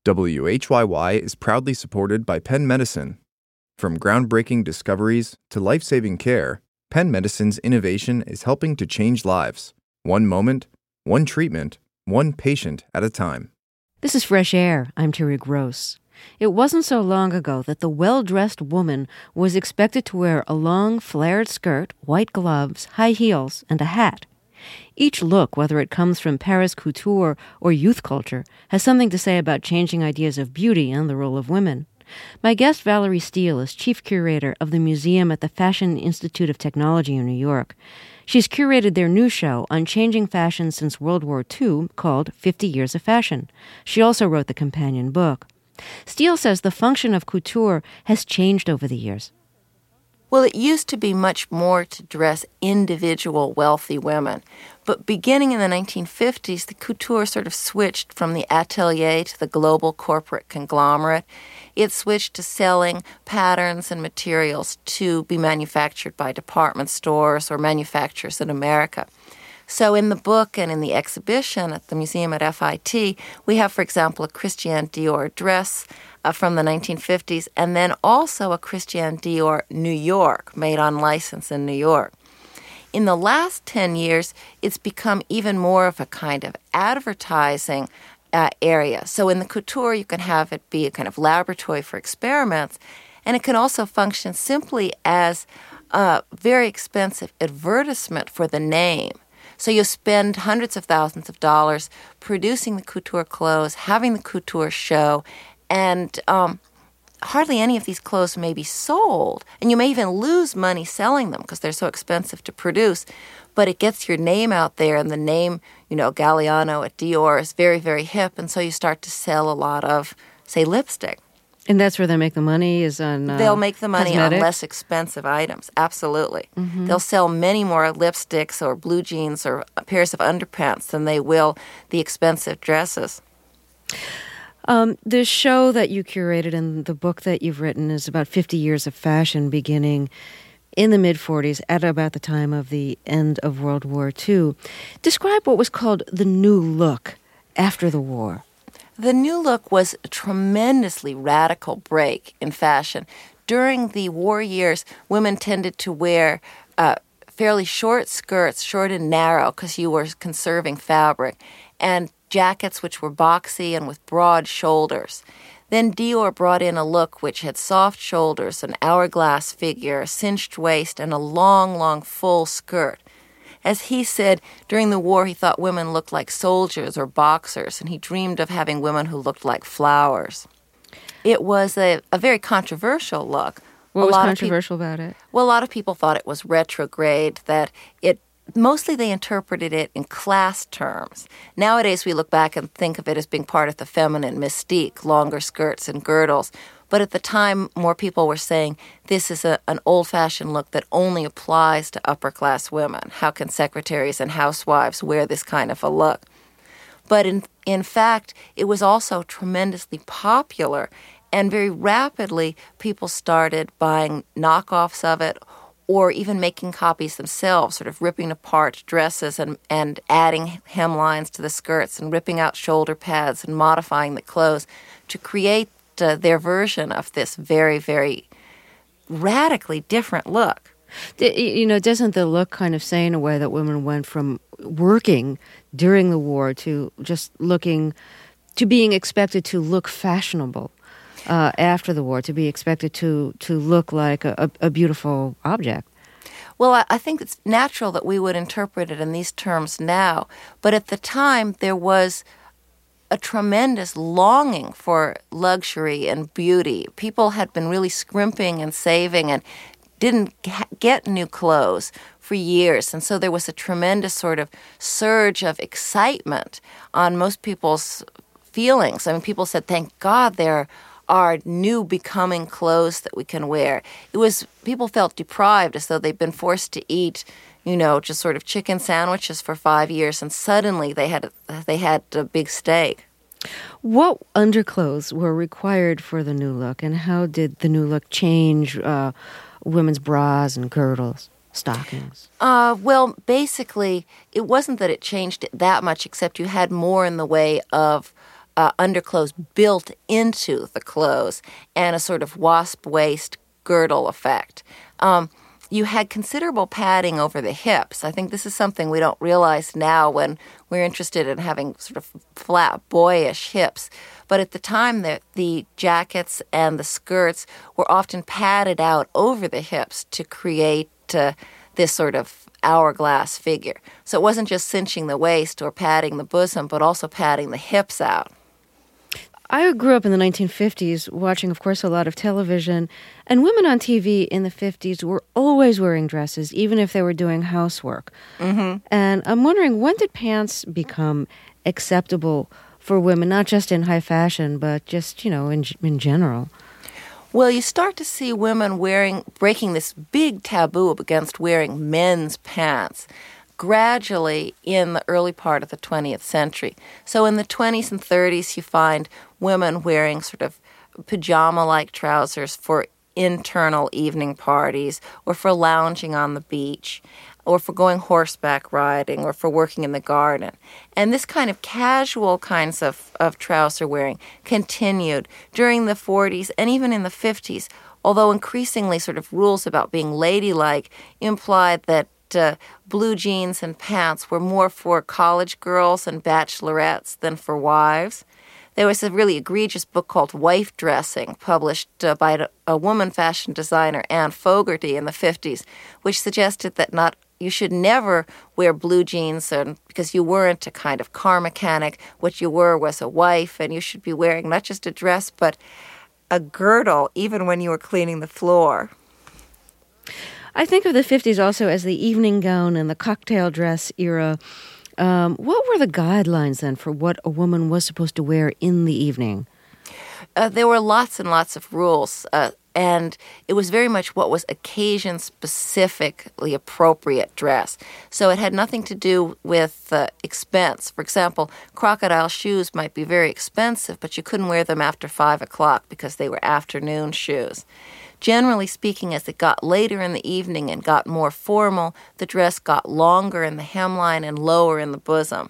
WHYY is proudly supported by Penn Medicine. From groundbreaking discoveries to life-saving care, Penn Medicine's innovation is helping to change lives. One moment, one treatment, one patient at a time. This is Fresh Air. I'm Terry Gross. It wasn't so long ago that the well-dressed woman was expected to wear a long, flared skirt, white gloves, high heels, and a hat. Each look, whether it comes from Paris couture or youth culture, has something to say about changing ideas of beauty and the role of women. My guest, Valerie Steele, is chief curator of the museum at the Fashion Institute of Technology in New York. She's curated their new show on changing fashion since World War II called 50 Years of Fashion. She also wrote the companion book. Steele says the function of couture has changed over the years. Well, it used to be much more to dress individual wealthy women. But beginning in the 1950s, the couture sort of switched from the atelier to the global corporate conglomerate. It switched to selling patterns and materials to be manufactured by department stores or manufacturers in America. So in the book and in the exhibition at the museum at FIT, we have, for example, a Christian Dior dress from the 1950s, and then also a Christian Dior New York, made on license in New York. In the last 10 years, it's become even more of a kind of advertising area. So in the couture, you can have it be a kind of laboratory for experiments, and it can also function simply as a very expensive advertisement for the name. So you spend hundreds of thousands of dollars producing the couture clothes, having the couture show, and hardly any of these clothes may be sold. And you may even lose money selling them because they're so expensive to produce. But it gets your name out there, and the name, Galliano at Dior is very, very hip. And so you start to sell a lot of, say, lipstick. And that's where they make the money, is on They'll make the money cosmetics? On less expensive items, absolutely. Mm-hmm. They'll sell many more lipsticks or blue jeans or pairs of underpants than they will the expensive dresses. The show that you curated and the book that you've written is about 50 years of fashion, beginning in the mid-40s, at about the time of the end of World War II. Describe what was called the New Look after the war. The New Look was a tremendously radical break in fashion. During the war years, women tended to wear fairly short skirts, short and narrow, because you were conserving fabric, and jackets which were boxy and with broad shoulders. Then Dior brought in a look which had soft shoulders, an hourglass figure, a cinched waist, and a long, long, full skirt. As he said, during the war he thought women looked like soldiers or boxers, and he dreamed of having women who looked like flowers. It was a very controversial look. What was controversial about it? Well, a lot of people thought it was retrograde, that mostly they interpreted it in class terms. Nowadays we look back and think of it as being part of the feminine mystique, longer skirts and girdles. But at the time, more people were saying this is an old-fashioned look that only applies to upper-class women. How can secretaries and housewives wear this kind of a look? But in fact, it was also tremendously popular, and very rapidly people started buying knockoffs of it or even making copies themselves, sort of ripping apart dresses and adding hemlines to the skirts and ripping out shoulder pads and modifying the clothes to create their version of this very, very radically different look. Doesn't the look kind of say in a way that women went from working during the war to just being expected to look fashionable after the war, to be expected to look like a beautiful object? Well, I think it's natural that we would interpret it in these terms now, but at the time there was a tremendous longing for luxury and beauty. People had been really scrimping and saving and didn't get new clothes for years. And so there was a tremendous sort of surge of excitement on most people's feelings. I mean, people said, thank God there are new becoming clothes that we can wear. People felt deprived, as though they'd been forced to eat just sort of chicken sandwiches for 5 years, and suddenly they had a big steak. What underclothes were required for the New Look, and how did the New Look change women's bras and girdles, stockings? Well, basically, it wasn't that it changed it that much, except you had more in the way of underclothes built into the clothes and a sort of wasp waist girdle effect. You had considerable padding over the hips. I think this is something we don't realize now when we're interested in having sort of flat, boyish hips. But at the time, the jackets and the skirts were often padded out over the hips to create this sort of hourglass figure. So it wasn't just cinching the waist or padding the bosom, but also padding the hips out. I grew up in the 1950s watching, of course, a lot of television, and women on TV in the 50s were always wearing dresses, even if they were doing housework. Mm-hmm. And I'm wondering, when did pants become acceptable for women, not just in high fashion, but just, in general? Well, you start to see women breaking this big taboo against wearing men's pants gradually in the early part of the 20th century. So in the 20s and 30s, you find women wearing sort of pajama-like trousers for internal evening parties or for lounging on the beach or for going horseback riding or for working in the garden. And this kind of casual kinds of trouser wearing continued during the 40s and even in the 50s, although increasingly sort of rules about being ladylike implied that blue jeans and pants were more for college girls and bachelorettes than for wives. There was a really egregious book called Wife Dressing, published by a woman fashion designer, Anne Fogarty, in the 50s, which suggested that you should never wear blue jeans because you weren't a kind of car mechanic. What you were was a wife, and you should be wearing not just a dress, but a girdle, even when you were cleaning the floor. I think of the 50s also as the evening gown and the cocktail dress era. What were the guidelines then for what a woman was supposed to wear in the evening? There were lots and lots of rules, and it was very much what was occasion-specifically appropriate dress. So it had nothing to do with expense. For example, crocodile shoes might be very expensive, but you couldn't wear them after 5 o'clock because they were afternoon shoes. Generally speaking, as it got later in the evening and got more formal, the dress got longer in the hemline and lower in the bosom.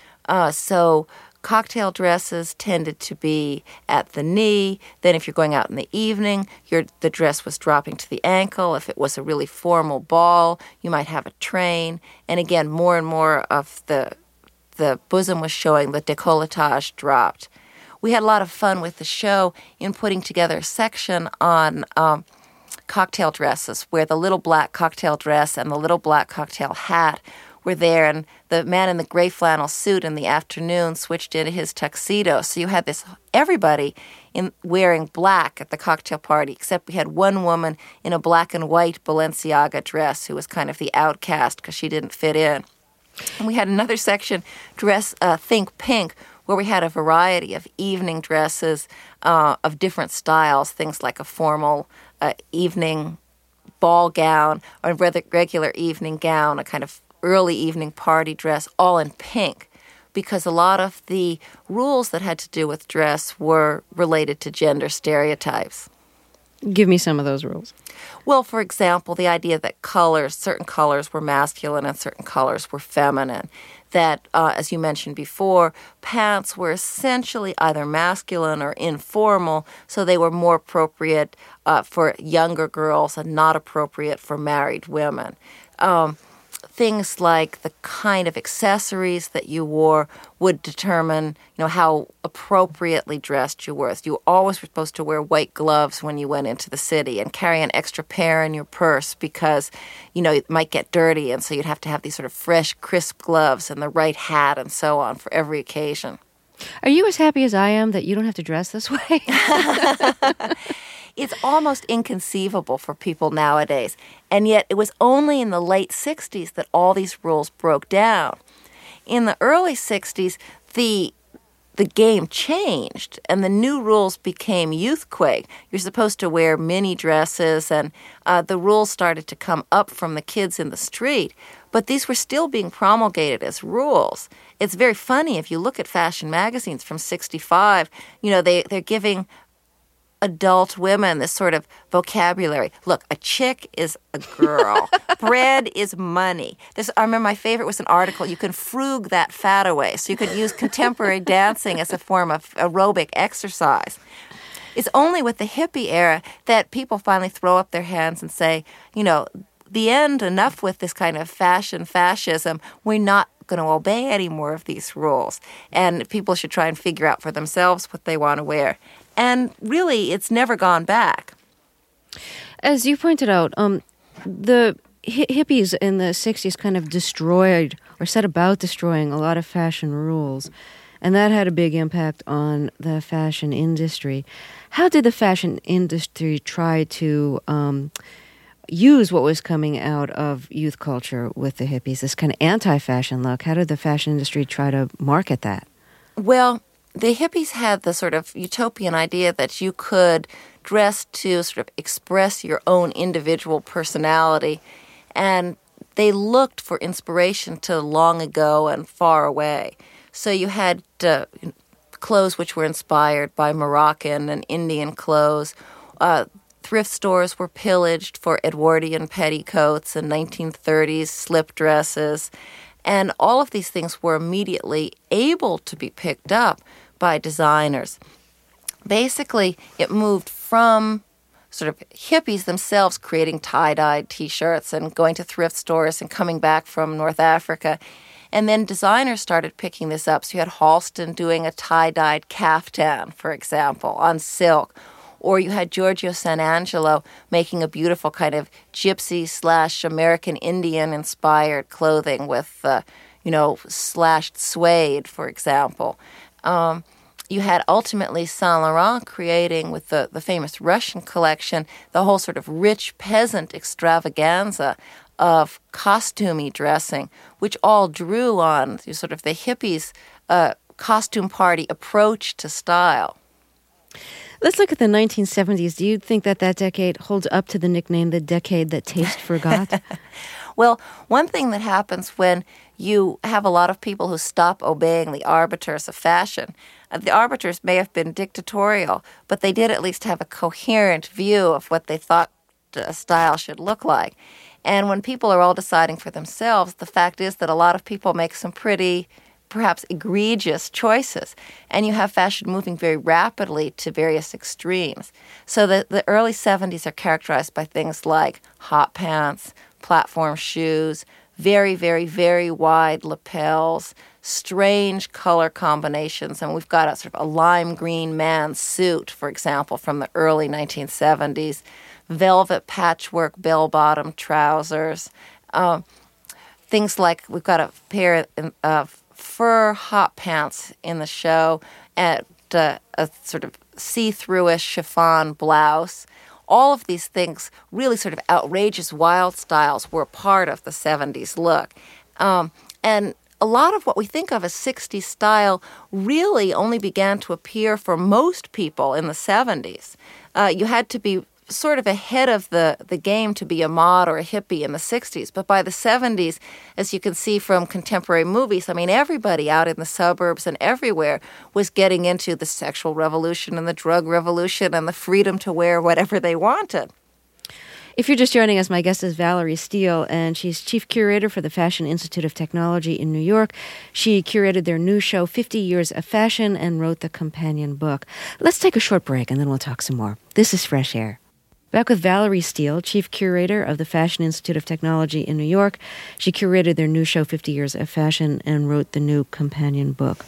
So cocktail dresses tended to be at the knee. Then if you're going out in the evening, the dress was dropping to the ankle. If it was a really formal ball, you might have a train. And again, more and more of the bosom was showing, the décolletage dropped. We had a lot of fun with the show in putting together a section on cocktail dresses where the little black cocktail dress and the little black cocktail hat were there, and the man in the gray flannel suit in the afternoon switched into his tuxedo. So you had everybody wearing black at the cocktail party, except we had one woman in a black and white Balenciaga dress who was kind of the outcast because she didn't fit in. And we had another section, Think Pink, where we had a variety of evening dresses of different styles, things like a formal evening ball gown or a regular evening gown, a kind of early evening party dress, all in pink, because a lot of the rules that had to do with dress were related to gender stereotypes. Give me some of those rules. Well, for example, the idea that certain colors were masculine and certain colors were feminine. That, as you mentioned before, pants were essentially either masculine or informal, so they were more appropriate for younger girls and not appropriate for married women. Things like the kind of accessories that you wore would determine, how appropriately dressed you were. You always were supposed to wear white gloves when you went into the city and carry an extra pair in your purse because, it might get dirty, and so you'd have to have these sort of fresh, crisp gloves and the right hat and so on for every occasion. Are you as happy as I am that you don't have to dress this way? It's almost inconceivable for people nowadays. And yet it was only in the late 60s that all these rules broke down. In the early 60s, the game changed and the new rules became youthquake. You're supposed to wear mini dresses, and the rules started to come up from the kids in the street. But these were still being promulgated as rules. It's very funny if you look at fashion magazines from 65, they're giving adult women this sort of vocabulary. Look, a chick is a girl. Bread is money. I remember my favorite was an article, you can frug that fat away. So you could use contemporary dancing as a form of aerobic exercise. It's only with the hippie era that people finally throw up their hands and say, the end, enough with this kind of fascism. We're not going to obey any more of these rules. And people should try and figure out for themselves what they want to wear. And really, it's never gone back. As you pointed out, the hippies in the 60s kind of destroyed or set about destroying a lot of fashion rules. And that had a big impact on the fashion industry. How did the fashion industry try to use what was coming out of youth culture with the hippies, this kind of anti-fashion look? How did the fashion industry try to market that? Well, the hippies had the sort of utopian idea that you could dress to sort of express your own individual personality, and they looked for inspiration to long ago and far away. So you had clothes which were inspired by Moroccan and Indian clothes. Thrift stores were pillaged for Edwardian petticoats and 1930s slip dresses. And all of these things were immediately able to be picked up by designers. Basically, it moved from sort of hippies themselves creating tie-dyed T-shirts and going to thrift stores and coming back from North Africa. And then designers started picking this up. So you had Halston doing a tie-dyed caftan, for example, on silk. Or you had Giorgio Sanangelo making a beautiful kind of gypsy/American Indian-inspired clothing with, slashed suede, for example. You had ultimately Saint Laurent creating with the famous Russian collection the whole sort of rich peasant extravaganza of costumey dressing, which all drew on sort of the hippies' costume party approach to style. Let's look at the 1970s. Do you think that decade holds up to the nickname, the decade that taste forgot? Well, one thing that happens when you have a lot of people who stop obeying the arbiters of fashion, the arbiters may have been dictatorial, but they did at least have a coherent view of what they thought a style should look like. And when people are all deciding for themselves, the fact is that a lot of people make some pretty perhaps egregious choices, and you have fashion moving very rapidly to various extremes. So the early 70s are characterized by things like hot pants, platform shoes, very, very, very wide lapels, strange color combinations. And we've got a sort of a lime green man's suit, for example, from the early 1970s, velvet patchwork bell-bottom trousers, things like we've got a pair of fur hot pants in the show, and a sort of see-through-ish chiffon blouse. All of these things, really sort of outrageous, wild styles, were a part of the 70s look. And a lot of what we think of as 60s style really only began to appear for most people in the 70s. You had to be sort of ahead of the game to be a mod or a hippie in the 60s. But by the 70s, as you can see from contemporary movies, I mean, everybody out in the suburbs and everywhere was getting into the sexual revolution and the drug revolution and the freedom to wear whatever they wanted. If you're just joining us, my guest is Valerie Steele, and she's chief curator for the Fashion Institute of Technology in New York. She curated their new show, 50 Years of Fashion, and wrote the companion book. Let's take a short break, and then we'll talk some more. This is Fresh Air. Back with Valerie Steele, chief curator of the Fashion Institute of Technology in New York. She curated their new show, 50 Years of Fashion, and wrote the new companion book.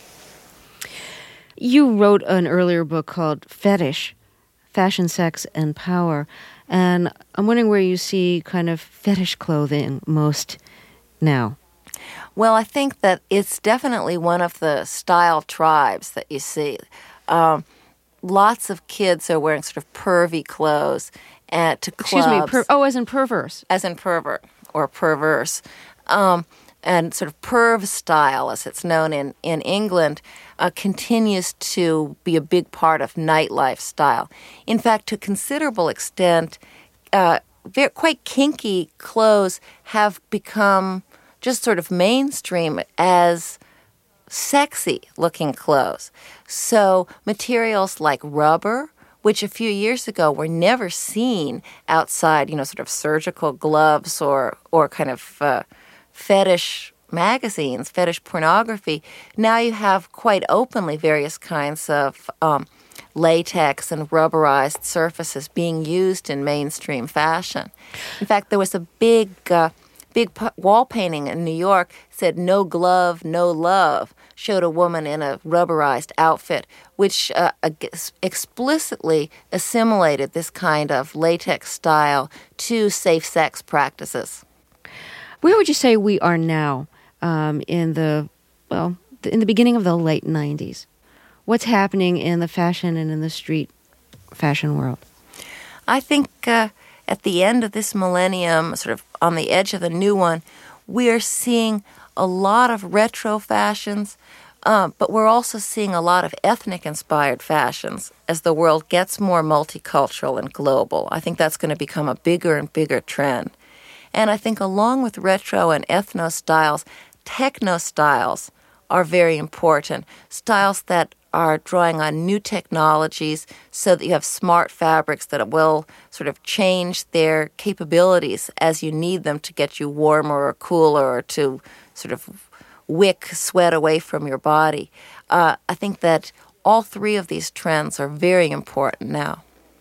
You wrote an earlier book called Fetish, Fashion, Sex, and Power. And I'm wondering where you see kind of fetish clothing most now. Well, I think that it's definitely one of the style tribes that you see. Lots of kids are wearing sort of pervy clothes to clubs. Excuse me, as in perverse. As in pervert or perverse. And sort of perv style, as it's known in England, continues to be a big part of nightlife style. In fact, to a considerable extent, quite kinky clothes have become just sort of mainstream as sexy-looking clothes. So materials like rubber, which a few years ago were never seen outside, sort of surgical gloves or kind of fetish magazines, fetish pornography. Now you have quite openly various kinds of latex and rubberized surfaces being used in mainstream fashion. In fact, there was a big wall painting in New York said, "No glove, no love," showed a woman in a rubberized outfit, which explicitly assimilated this kind of latex style to safe sex practices. Where would you say we are now in the beginning of the late 90s? What's happening in the fashion and in the street fashion world? I think at the end of this millennium, sort of on the edge of the new one, we are seeing a lot of retro fashions, but we're also seeing a lot of ethnic-inspired fashions as the world gets more multicultural and global. I think that's going to become a bigger and bigger trend. And I think along with retro and ethno styles, techno styles are very important. Styles that are drawing on new technologies so that you have smart fabrics that will sort of change their capabilities as you need them to get you warmer or cooler or to sort of wick sweat away from your body. I think that all three of these trends are very important now.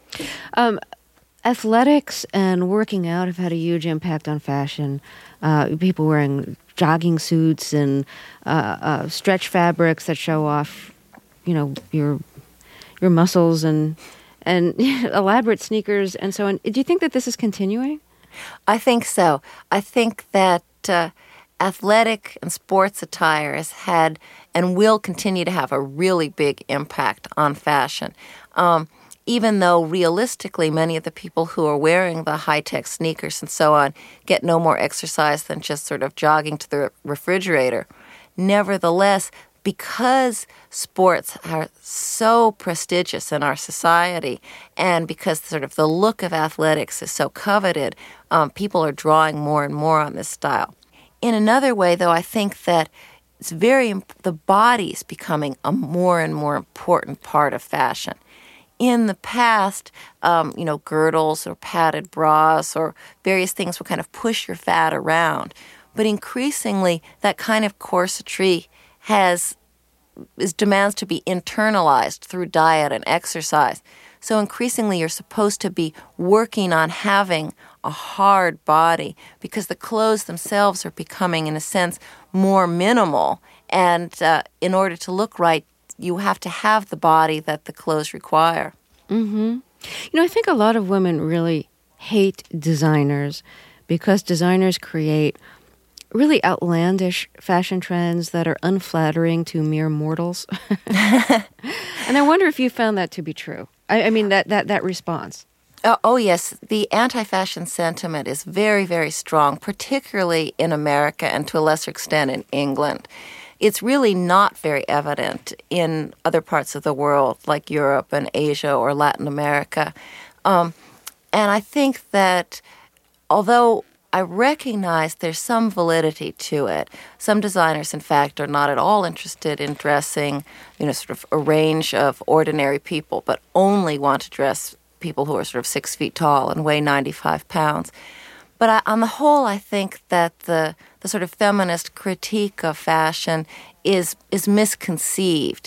Athletics and working out have had a huge impact on fashion. People wearing jogging suits and stretch fabrics that show off, your muscles and elaborate sneakers and so on. Do you think that this is continuing? I think so. I think that athletic and sports attire has had and will continue to have a really big impact on fashion. Even though realistically many of the people who are wearing the high-tech sneakers and so on get no more exercise than just sort of jogging to the refrigerator. Nevertheless, because sports are so prestigious in our society and because sort of the look of athletics is so coveted, people are drawing more and more on this style. In another way, though, I think that the body's becoming a more and more important part of fashion. In the past, girdles or padded bras or various things would kind of push your fat around. But increasingly, that kind of corsetry demands to be internalized through diet and exercise. So increasingly, you're supposed to be working on having a hard body because the clothes themselves are becoming, in a sense, more minimal. And in order to look right, you have to have the body that the clothes require. Mm-hmm. I think a lot of women really hate designers because designers create really outlandish fashion trends that are unflattering to mere mortals. And I wonder if you found that to be true. I mean, that response. Oh, yes. The anti-fashion sentiment is very, very strong, particularly in America and to a lesser extent in England. It's really not very evident in other parts of the world like Europe and Asia or Latin America. And I think that although I recognize there's some validity to it, some designers, in fact, are not at all interested in dressing, sort of a range of ordinary people, but only want to dress people who are sort of 6 feet tall and weigh 95 pounds. But on the whole, I think that the sort of feminist critique of fashion is misconceived.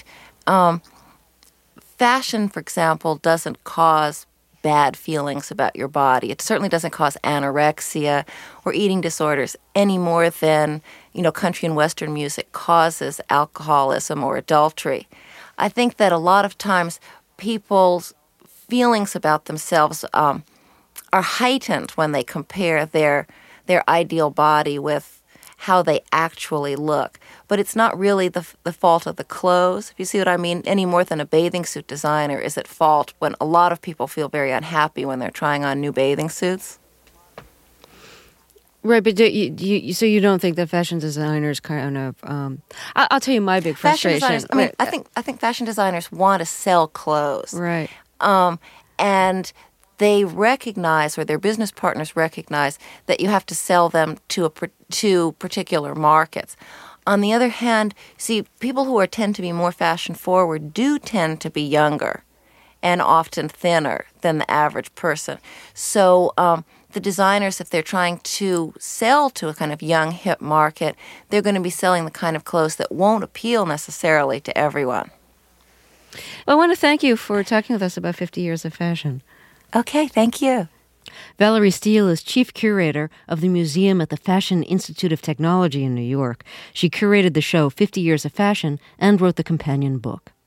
Fashion, for example, doesn't cause bad feelings about your body. It certainly doesn't cause anorexia or eating disorders any more than, country and Western music causes alcoholism or adultery. I think that a lot of times people's feelings about themselves are heightened when they compare their ideal body with how they actually look. But it's not really the fault of the clothes, if you see what I mean, any more than a bathing suit designer is at fault when a lot of people feel very unhappy when they're trying on new bathing suits. Right, but so you don't think that fashion designers kind of... I'll tell you my big frustration. I think fashion designers want to sell clothes. Right. And they recognize, or their business partners recognize, that you have to sell them to particular markets. On the other hand, see, people who tend to be more fashion forward do tend to be younger. and often thinner than the average person. So the designers, if they're trying to sell to a kind of young, hip market, they're going to be selling the kind of clothes that won't appeal necessarily to everyone. Well, I want to thank you for talking with us about 50 years of fashion. Okay, thank you. Valerie Steele is chief curator of the museum at the Fashion Institute of Technology in New York. She curated the show 50 Years of Fashion and wrote the companion book.